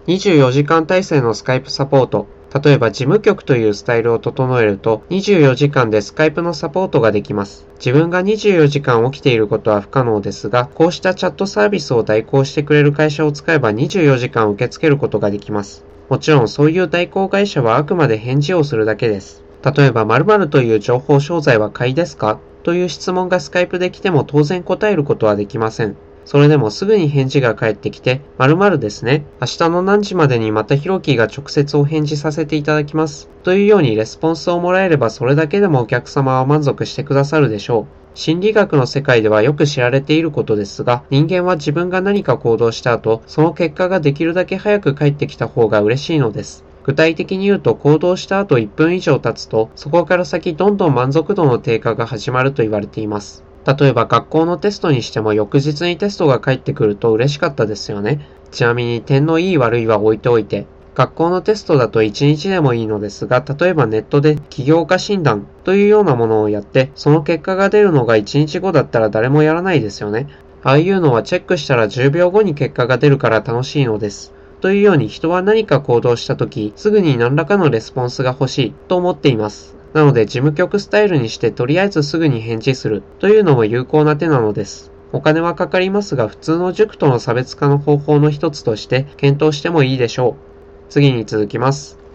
24時間体制のスカイプサポート。例えば事務局というスタイルを整えると24時間でスカイプのサポートができます。自分が24時間起きていることは不可能ですが、こうしたチャットサービスを代行してくれる会社を使えば24時間受け付けることができます。もちろんそういう代行会社はあくまで返事をするだけです。例えば〇〇という情報商材は買いですかという質問がスカイプで来ても当然答えることはできません。それでもすぐに返事が返ってきて、〇〇ですね。明日の何時までにまたひろきが直接お返事させていただきます。というようにレスポンスをもらえればそれだけでもお客様は満足してくださるでしょう。心理学の世界ではよく知られていることですが、人間は自分が何か行動した後、その結果ができるだけ早く返ってきた方が嬉しいのです。具体的に言うと行動した後1分以上経つと、そこから先どんどん満足度の低下が始まると言われています。例えば学校のテストにしても翌日にテストが返ってくると嬉しかったですよね。ちなみに点のいい悪いは置いておいて、学校のテストだと1日でもいいのですが、例えばネットで起業家診断というようなものをやって、その結果が出るのが1日後だったら誰もやらないですよね。ああいうのはチェックしたら10秒後に結果が出るから楽しいのです。というように人は何か行動したとき、すぐに何らかのレスポンスが欲しいと思っています。なので事務局スタイルにしてとりあえずすぐに返事するというのも有効な手なのです。お金はかかりますが普通の塾との差別化の方法の一つとして検討してもいいでしょう。次に続きます。